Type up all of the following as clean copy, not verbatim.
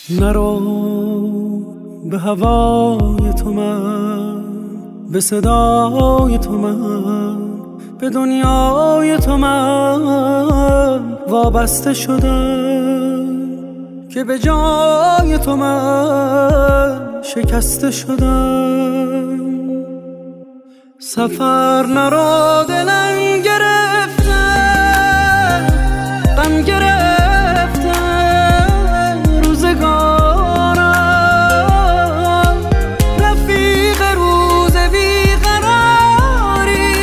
نرو به هوای تو من، به صدای تو من، به دنیای تو من وابسته شدم که به جای تو من شکسته شدم. سفر نرو دلم گرفته، غم گرفته روزگارم، رفیق روز بیقراری،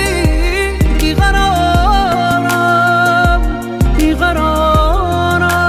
بیقرارم بیقرارم.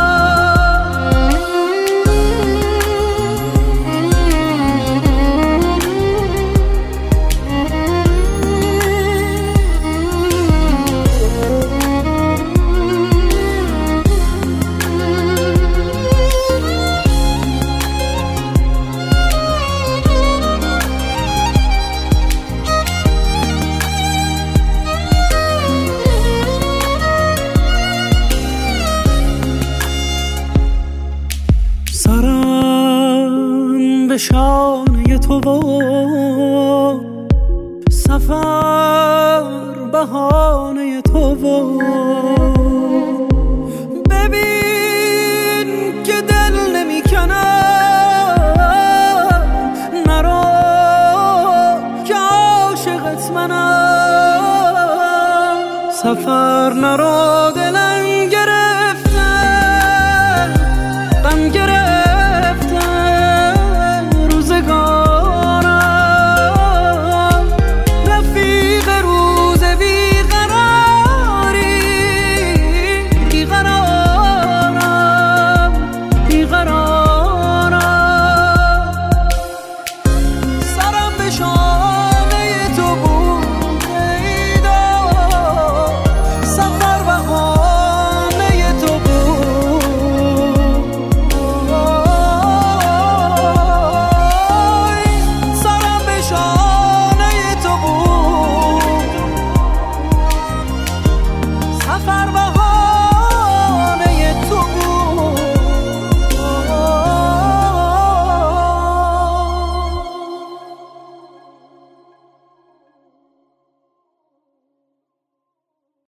سرم به شانه تو و سفر بهانه تو و ببین که دل نمی کنم، نرو که عاشقت منم. سفر نرو